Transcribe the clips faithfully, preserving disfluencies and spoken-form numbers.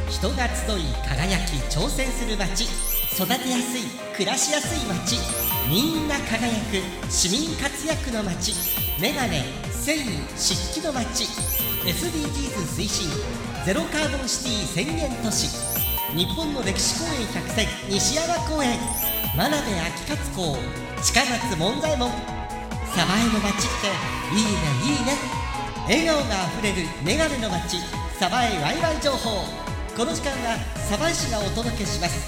人が集い輝き挑戦する街、育てやすい暮らしやすい街、みんな輝く市民活躍の街、メガネ、繊維、漆器の街、 エスディージーズ 推進ゼロカーボンシティ宣言都市、日本の歴史公園百選西山公園、真鍋秋勝公、近松門左衛門。鯖江の街っていいねいいね。笑顔があふれるメガネの街、鯖江ワイワイ情報。この時間は鯖江市がお届けします。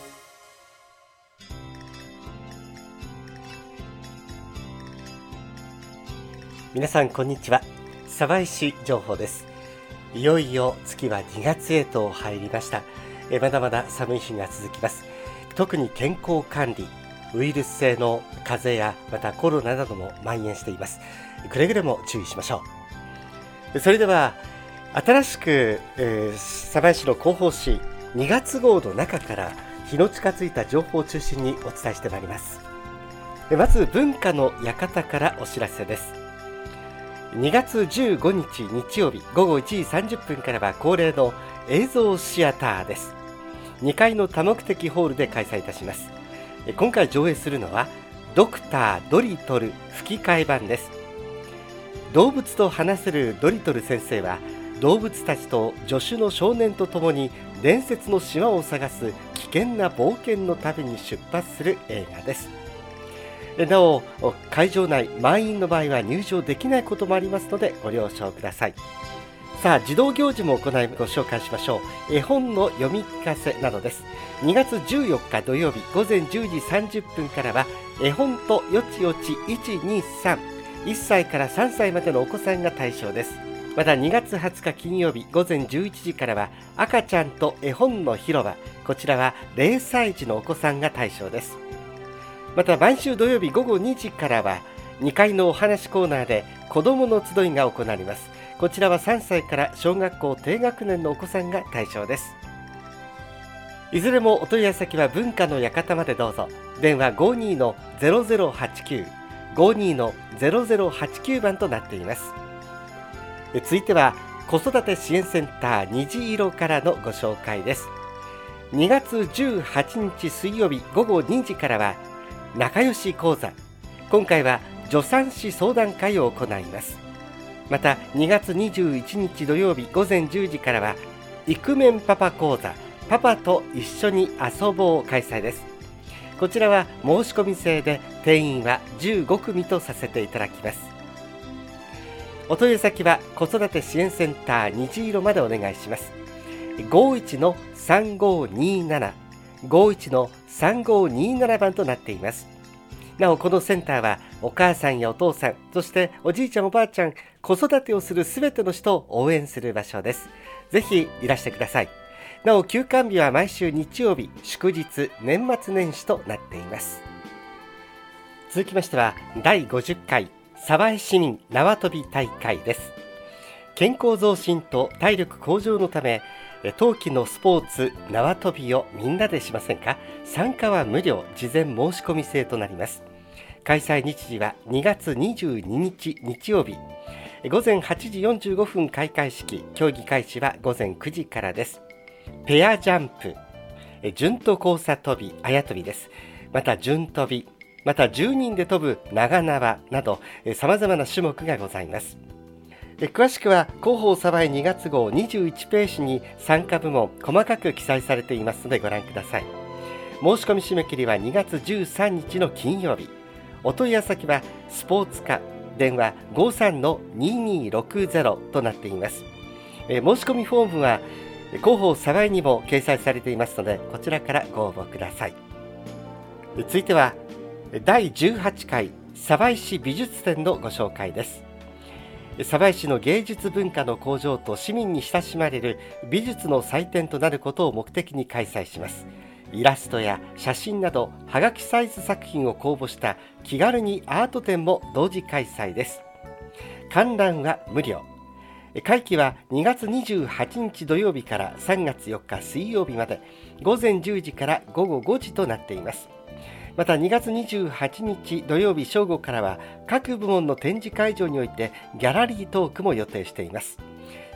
皆さんこんにちは。鯖江市情報です。いよいよ月はにがつへと入りました。えまだまだ寒い日が続きます。特に健康管理、ウイルス性の風邪やまたコロナなども蔓延しています。くれぐれも注意しましょう。それでは新しく、えー、鯖江市の広報誌にがつ号の中から日の近づいた情報を中心にお伝えしてまいります。まず文化の館からお知らせです。にがつじゅうごにち日曜日ごごいちじさんじゅっぷんからは恒例の映像シアターです。にかいの多目的ホールで開催いたします。今回上映するのはドクタードリトル吹き替え版です。動物と話せるドリトル先生は動物たちと助手の少年とともに伝説の島を探す危険な冒険の旅に出発する映画です。なお会場内満員の場合は入場できないこともありますのでご了承ください。さあ児童行事も行いご紹介しましょう。絵本の読み聞かせなどです。にがつじゅうよっか土曜日ごぜんじゅうじさんじゅっぷんからは絵本とよちよちいちにさん、いっさいからさんさいまでのお子さんが対象です。またにがつはつか金曜日ごぜんじゅういちじからは赤ちゃんと絵本の広場、こちらはれいさいじのお子さんが対象です。また毎週土曜日ごごにじからはにかいのお話コーナーで子どもの集いが行われます。こちらはさんさいから小学校低学年のお子さんが対象です。いずれもお問い合わせ先は文化の館までどうぞ。電話 ごにのゼロゼロはちきゅう ごにのゼロゼロはちきゅう 番となっています。続いては子育て支援センター虹色からのご紹介です。にがつじゅうはちにち水曜日ごごにじからは仲良し講座、今回は助産師相談会を行います。またにがつにじゅういちにち土曜日ごぜんじゅうじからはイクメンパパ講座、パパと一緒に遊ぼう開催です。こちらは申し込み制で定員はじゅうごくみとさせていただきます。お問い合わせ先は子育て支援センター虹色までお願いします。 ごいちのさんごになな ごいちのさんごになな 番となっています。なおこのセンターはお母さんやお父さん、そしておじいちゃんおばあちゃん、子育てをするすべての人を応援する場所です。ぜひいらしてください。なお休館日は毎週日曜日、祝日、年末年始となっています。続きましてはだいごじゅっかい鯖江市民縄跳び大会です。健康増進と体力向上のため冬季のスポーツ縄跳びをみんなでしませんか。参加は無料、事前申し込み制となります。開催日時はにがつにじゅうににち日曜日ごぜんはちじよんじゅうごふん開会式、競技開始はごぜんくじからです。ペアジャンプ、順と交差跳び、あや跳びです。また順跳び、またじゅうにんで跳ぶ長縄などさまざまな種目がございます。詳しくは広報鯖江にがつ号にじゅういちページに参加部門細かく記載されていますのでご覧ください。申し込み締め切りはにがつじゅうさんにちの金曜日。お問い合わせ先はスポーツ課、電話 ごさんのににろくゼロ となっています。え申し込みフォームは広報鯖江にも掲載されていますのでこちらからご応募ください。続いてはだいじゅうはちかい鯖江市美術展のご紹介です。鯖江市の芸術文化の向上と市民に親しまれる美術の祭典となることを目的に開催します。イラストや写真などはがきサイズ作品を公募した気軽にアート展も同時開催です。観覧は無料。会期はにがつにじゅうはちにち土曜日からさんがつよっか水曜日までごぜんじゅうじからごごごじとなっています。またにがつにじゅうはちにち土曜日正午からは各部門の展示会場においてギャラリートークも予定しています。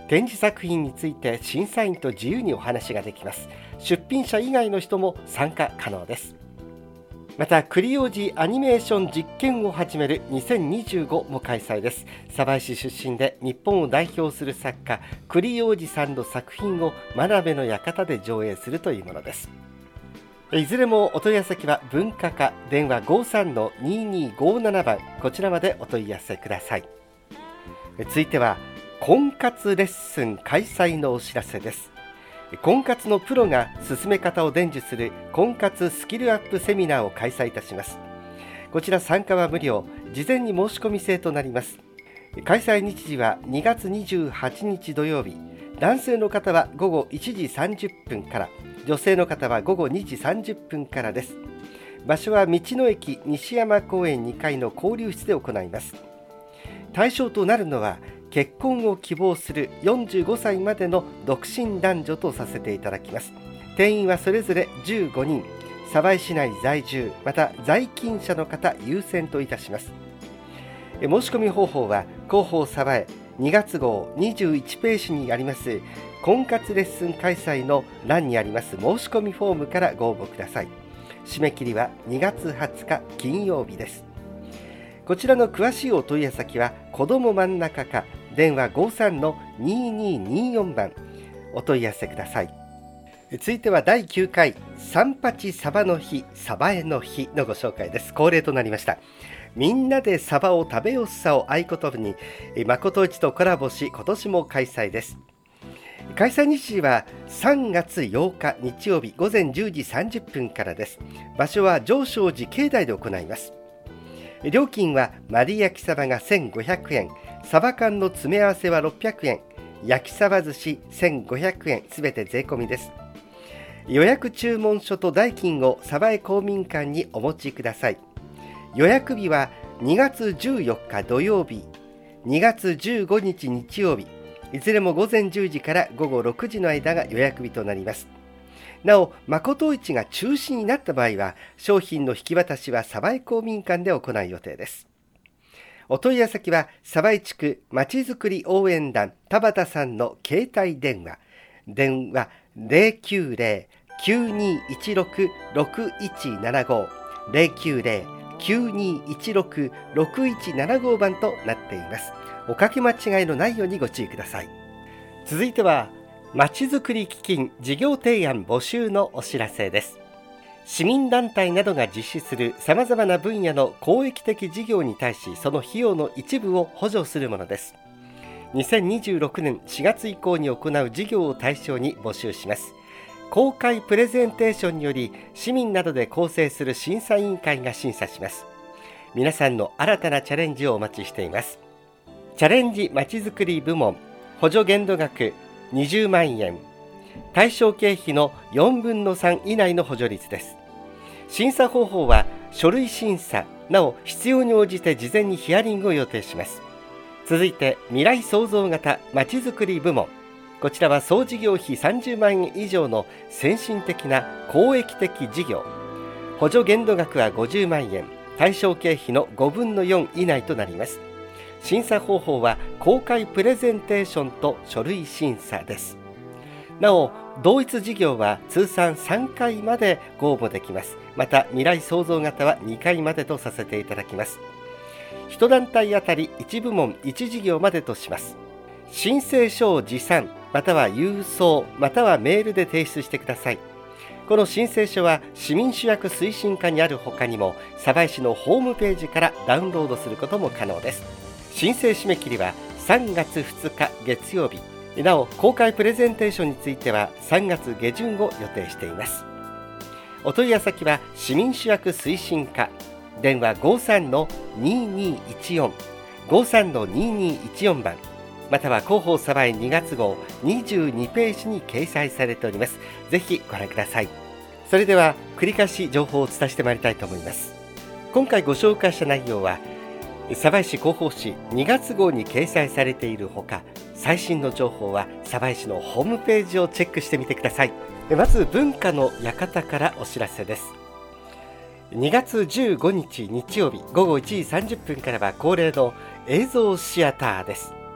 展示作品について審査員と自由にお話ができます。出品者以外の人も参加可能です。また栗王子アニメーション実験を始めるにせんにじゅうごも開催です。鯖江市出身で日本を代表する作家栗王子さんの作品を真鍋の館で上映するというものです。いずれもお問い合わせ先は文化課電話 ごさんのににごなな 番、こちらまでお問い合わせください。続いては婚活レッスン開催のお知らせです。婚活のプロが進め方を伝授する婚活スキルアップセミナーを開催いたします。こちら参加は無料、事前に申し込み制となります。開催日時はにがつにじゅうはちにち土曜日、男性の方はごごいちじさんじゅっぷんから、女性の方はごごにじさんじゅっぷんからです。場所は道の駅西山公園にかいの交流室で行います。対象となるのは結婚を希望するよんじゅうごさいまでの独身男女とさせていただきます。定員はそれぞれじゅうごにん、鯖江市内在住また在勤者の方優先といたします。申し込み方法は広報鯖江にがつごうにじゅういちページにあります婚活レッスン開催の欄にあります申し込みフォームからご応募ください。締め切りはにがつはつか金曜日です。こちらの詳しいお問い合わせ先は子ども真ん中課電話 ごさんのににによん 番、お問い合わせください。続いてはだいきゅうかい三八鯖の日鯖江の日のご紹介です。恒例となりました。みんなで鯖を食べよっさを合言葉に誠市とコラボし、今年も開催です。開催日時はさんがつようか日曜日ごぜんじゅうじさんじゅっぷんからです。場所は上昇寺境内で行います。料金は丸焼き鯖がせんごひゃくえん、鯖缶の詰め合わせはろっぴゃくえん、焼き鯖寿司せんごひゃくえん、すべて税込みです。予約注文書と代金を鯖江公民館にお持ちください。予約日はにがつじゅうよっか土曜日、にがつじゅうごにち日曜日、いずれもごぜんじゅうじからごごろくじの間が予約日となります。なお、誠市が中止になった場合は、商品の引き渡しは鯖江公民館で行う予定です。お問い合わせ先は、鯖江地区まちづくり応援団田畑さんの携帯電話、電話 ゼロきゅうゼロ きゅうにいちろく ろくいちななご、ゼロきゅうゼロ きゅうにいちろく ろくいちななご 番となっています。おかけ間違いのないようにご注意ください。続いては、まちづくり基金事業提案募集のお知らせです。市民団体などが実施するさまざまな分野の公益的事業に対し、その費用の一部を補助するものです。にせんにじゅうろくねんしがつ以降に行う事業を対象に募集します。公開プレゼンテーションにより、市民などで構成する審査委員会が審査します。皆さんの新たなチャレンジをお待ちしています。チャレンジまちづくり部門、補助限度額にじゅうまんえん、対象経費のよんぶんのさん以内の補助率です。審査方法は書類審査、なお必要に応じて事前にヒアリングを予定します。続いて未来創造型まちづくり部門、こちらは総事業費さんじゅうまんえん以上の先進的な公益的事業、補助限度額はごじゅうまんえん、対象経費のごぶんのよん以内となります。審査方法は公開プレゼンテーションと書類審査です。なお、同一事業は通算さんかいまでご応募できます。また未来創造型はにかいまでとさせていただきます。いち団体あたりいち部門いち事業までとします。申請書を持参または郵送またはメールで提出してください。この申請書は市民主役推進課にある他にも、鯖江市のホームページからダウンロードすることも可能です。申請締め切りはさんがつふつか月曜日。なお、公開プレゼンテーションについてはさんがつげじゅんを予定しています。お問い合わせ先は市民主役推進課電話 ごさんのににいちよん ごさんのににいちよん 番、または広報鯖江にがつごうにじゅうにページに掲載されております。ぜひご覧ください。それでは繰り返し情報をお伝えしてまいりたいと思います。今回ご紹介した内容は鯖江市広報誌にがつごうに掲載されているほか、最新の情報は鯖江市のホームページをチェックしてみてください。まず文化の館からお知らせです。にがつじゅうごにち日曜日ごごいちじさんじゅっぷんからは恒例の映像シアターです。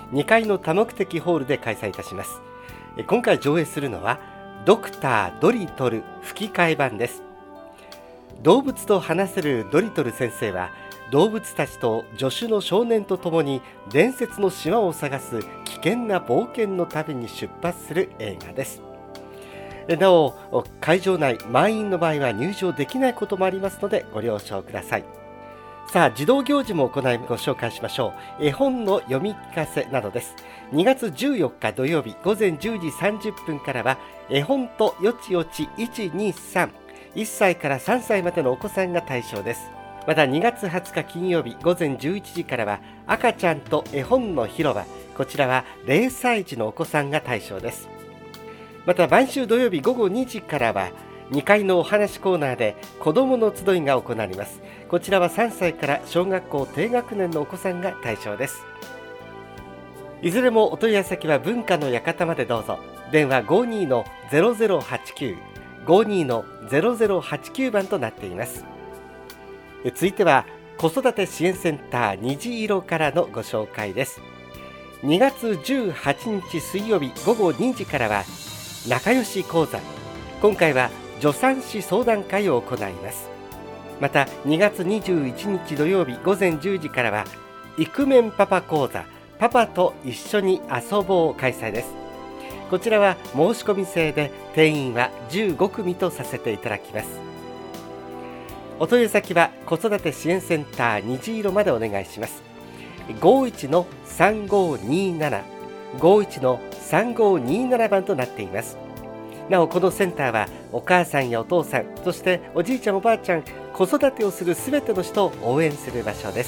にかいの多目的ホールで開催いたします。今回上映するのはドクタードリトル吹き替え版です。動物と話せるドリトル先生は動物たちと助手の少年とともに伝説の島を探す危険な冒険の旅に出発する映画です。なお会場内満員の場合は入場できないこともありますのでご了承ください。さあ、児童行事も行いご紹介しましょう。絵本の読み聞かせなどです。にがつじゅうよっか土曜日午前じゅうじさんじゅっぷんからは絵本とよちよちいちにさん、いっさいからさんさいまでのお子さんが対象です。またにがつはつか金曜日午前じゅういちじからは赤ちゃんと絵本の広場、こちらはぜろさい児のお子さんが対象です。また毎週土曜日午後にじからはにかいのお話コーナーで子どもの集いが行われます。こちらはさんさいから小学校低学年のお子さんが対象です。いずれもお問い合わせ先は文化の館までどうぞ。電話 ごじゅうにのゼロゼロはちきゅう ごじゅうにのゼロゼロはちきゅう 番となっています。続いては子育て支援センター虹色からのご紹介です。にがつじゅうはちにち水曜日午後にじからは仲良し講座、今回は助産師相談会を行います。またにがつにじゅういちにち土曜日午前じゅうじからはイクメンパパ講座、パパと一緒に遊ぼう開催です。こちらは申し込み制で定員はじゅうごくみとさせていただきます。お問い合わせ先は子育て支援センター虹色までお願いします。ごじゅういちのさんごになな ごじゅういちのさんごになな 番となっています。なおこのセンターはお母さんやお父さん、そしておじいちゃんおばあちゃん、子育てをするすべての人を応援する場所です。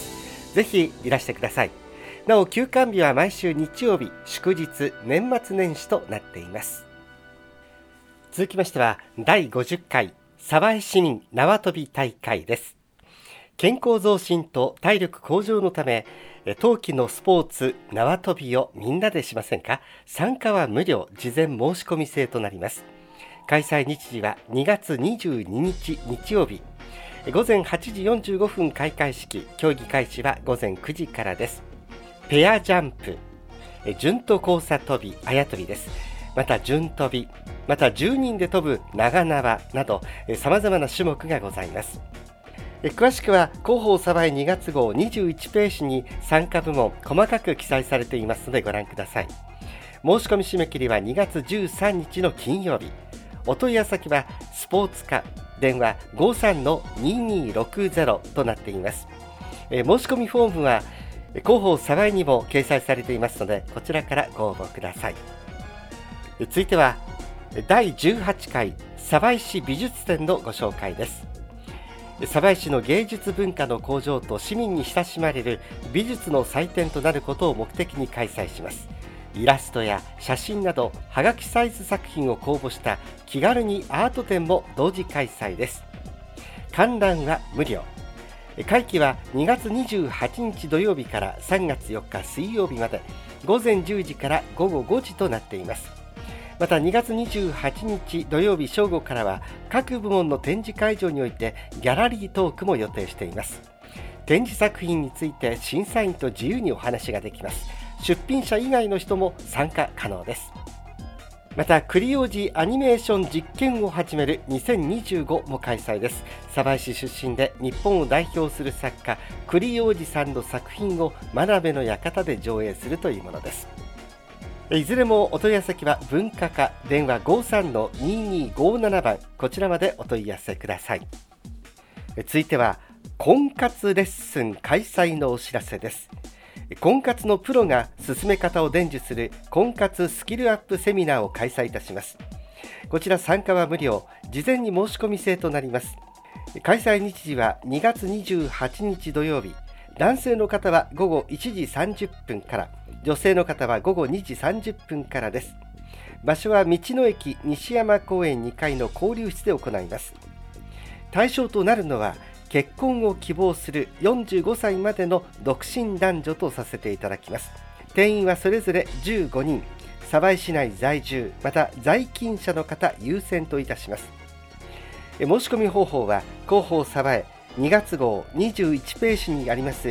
ぜひいらしてください。なお休館日は毎週日曜日、祝日、年末年始となっています。続きましてはだいごじゅっかい鯖江市民縄跳び大会です。健康増進と体力向上のため冬季のスポーツ縄跳びをみんなでしませんか。参加は無料、事前申し込み制となります。開催日時はにがつにじゅうににち日曜日、ごぜんはちじよんじゅうごふん開会式、競技開始はごぜんくじからです。ペアジャンプ、順と交差跳び、あや跳びです。また順跳び、またじゅうにんで跳ぶ長縄などさまざまな種目がございます。詳しくは広報鯖江にがつ号にじゅういちページに参加部門細かく記載されていますのでご覧ください。申し込み締め切りはにがつじゅうさんにちの金曜日。お問い合わせ先はスポーツ課、電話 ごじゅうさんのにーにーろくゼロ となっています。え申し込みフォームは広報鯖江にも掲載されていますのでこちらからご応募ください。続いてはだいじゅうはちかい鯖江市美術展のご紹介です。鯖江市の芸術文化の向上と市民に親しまれる美術の祭典となることを目的に開催します。イラストや写真などはがきサイズ作品を公募した気軽にアート展も同時開催です。観覧は無料。会期はにがつにじゅうはちにち土曜日からさんがつよっか水曜日までごぜんじゅうじからごごごじとなっています。またにがつにじゅうはちにち土曜日正午からは各部門の展示会場においてギャラリートークも予定しています。展示作品について審査員と自由にお話ができます。出品者以外の人も参加可能です。また栗王子アニメーション実験を始めるにせんにじゅうごも開催です。鯖江市出身で日本を代表する作家栗王子さんの作品を真鍋の館で上映するというものです。いずれもお問い合わせ先は文化課、電話 ごじゅうさんのにーにーごなな 番、こちらまでお問い合わせください。続いては婚活レッスン開催のお知らせです。婚活のプロが進め方を伝授する婚活スキルアップセミナーを開催いたします。こちら参加は無料、事前に申し込み制となります。開催日時はにがつにじゅうはちにち土曜日、男性の方はごごいちじさんじゅっぷんから、女性の方はごごにじさんじゅっぷんからです。場所は道の駅西山公園にかいの交流室で行います。対象となるのは結婚を希望するよんじゅうごさいまでの独身男女とさせていただきます。定員はそれぞれじゅうごにん、鯖江市内在住また在勤者の方優先といたします。申し込み方法は広報鯖江にがつ号にじゅういちページにあります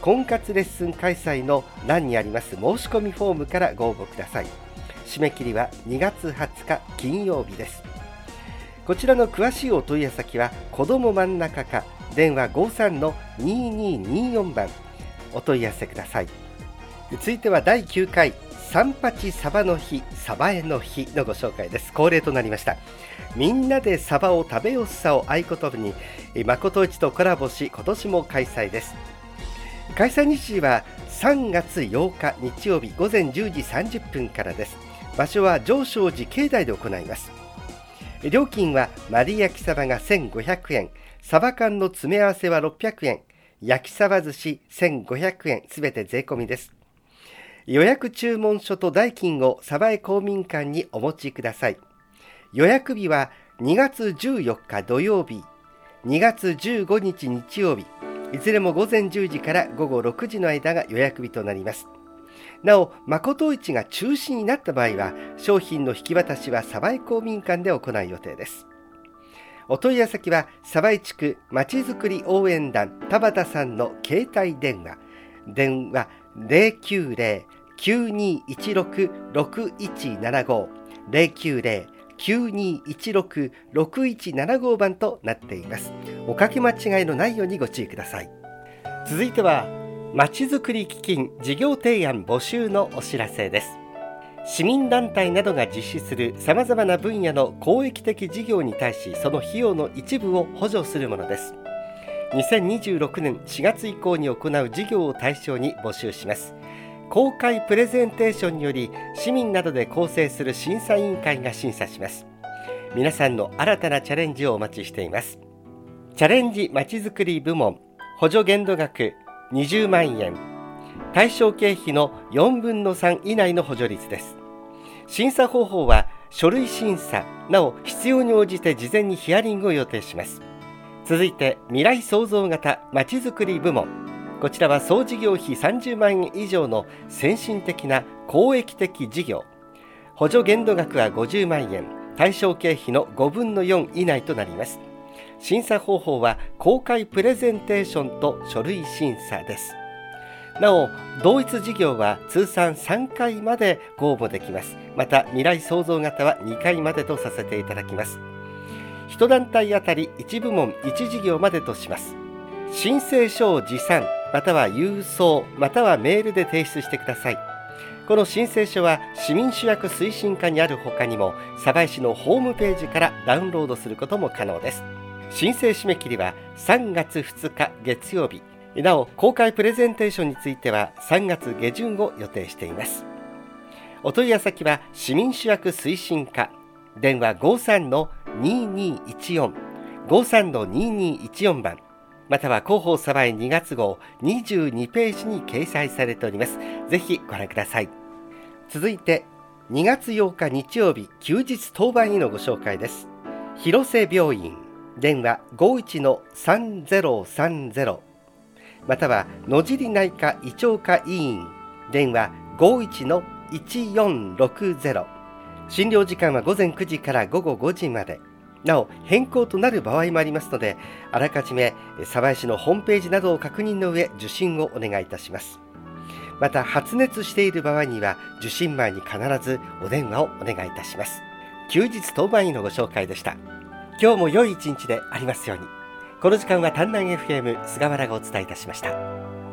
婚活レッスン開催の欄にあります申し込みフォームからご応募ください。締め切りはにがつはつか金曜日です。こちらの詳しいお問い合わせ先は子ども真ん中課電話 ごさんのにににーよん 番お問い合わせください。続いてはだいきゅうかい三八サバの日サバエの日のご紹介です。恒例となりました。みんなでサバを食べよっさを合言葉に誠市とコラボし、今年も開催です。開催日時はさんがつようか日曜日午前じゅうじさんじゅっぷんからです。場所は上昇寺境内で行います。料金は丸焼きサバがせんごひゃくえん、サバ缶の詰め合わせはろっぴゃくえん、焼きサバ寿司せんごひゃくえん、すべて税込みです。予約注文書と代金を鯖江公民館にお持ちください。予約日はにがつじゅうよっか土曜日、にがつじゅうごにち日曜日、いずれも午前じゅうじから午後ろくじの間が予約日となります。なお、誠市が中止になった場合は、商品の引き渡しは鯖江公民館で行う予定です。お問い合わせ先は、鯖江地区まちづくり応援団田畑さんの携帯電話、電話ゼロきゅうゼロ きゅうにいちろく ろくいちななご ゼロきゅうゼロ きゅうにいちろく ろくいちななご 番となっています。おかけ間違いのないようにご注意ください。続いてはまちづくり基金事業提案募集のお知らせです。市民団体などが実施するさまざまな分野の公益的事業に対し、その費用の一部を補助するものです。にせんにじゅうろくねんしがつ以降に行う事業を対象に募集します。公開プレゼンテーションにより、市民などで構成する審査委員会が審査します。皆さんの新たなチャレンジをお待ちしています。チャレンジまちづくり部門、補助限度額にじゅうまんえん、対象経費のよんぶんのさん以内の補助率です。審査方法は書類審査、なお必要に応じて事前にヒアリングを予定します。続いて未来創造型まちづくり部門、こちらは総事業費さんじゅうまんえん以上の先進的な公益的事業、補助限度額はごじゅうまんえん、対象経費のごぶんのよん以内となります。審査方法は公開プレゼンテーションと書類審査です。なお、同一事業は通算さんかいまでご応募できます。また未来創造型はにかいまでとさせていただきます。いち団体あたりいち部門いち事業までとします。申請書を持参または郵送またはメールで提出してください。この申請書は市民主役推進課にある他にも、鯖江市のホームページからダウンロードすることも可能です。申請締め切りはさんがつふつか月曜日。なお、公開プレゼンテーションについてはさんがつげじゅんを予定しています。お問い合わせ先は市民主役推進課、電話 ごさんのににいちよん ごさんのににいちよん 番、または広報鯖江にがつ号にじゅうにページに掲載されております。ぜひご覧ください。続いてにがつようか日曜日休日当番医のご紹介です。広瀬病院、電話 ごいちのさんぜろさんぜろ、または野尻内科胃腸科医院、電話 ごいちのいちよんろくぜろ、診療時間はごぜんくじからごごごじまで。なお変更となる場合もありますので、あらかじめ鯖江市のホームページなどを確認の上受診をお願いいたします。また発熱している場合には受診前に必ずお電話をお願いいたします。休日当番医のご紹介でした。今日も良い一日でありますように。この時間は丹南 エフエム 菅原がお伝えいたしました。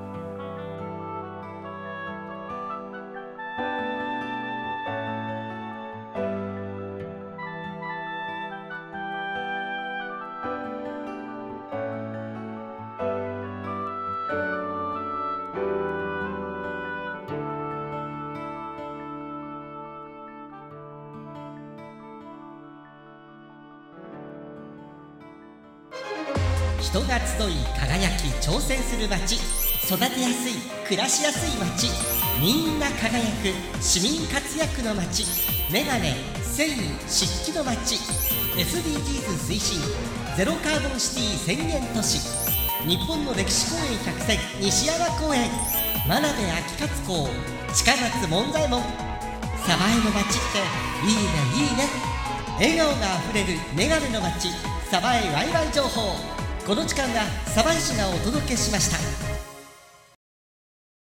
人が集い輝き挑戦する街、育てやすい暮らしやすい街、みんな輝く市民活躍の街、メガネ繊維漆器の街、 エスディージーズ 推進ゼロカーボンシティ宣言都市、日本の歴史公園百選西山公園、真鍋秋勝公、近松門左衛門。鯖江の街っていいねいいね。笑顔があふれるメガネの街、鯖江ワイワイ情報。この時間は鯖江市がお届けしました。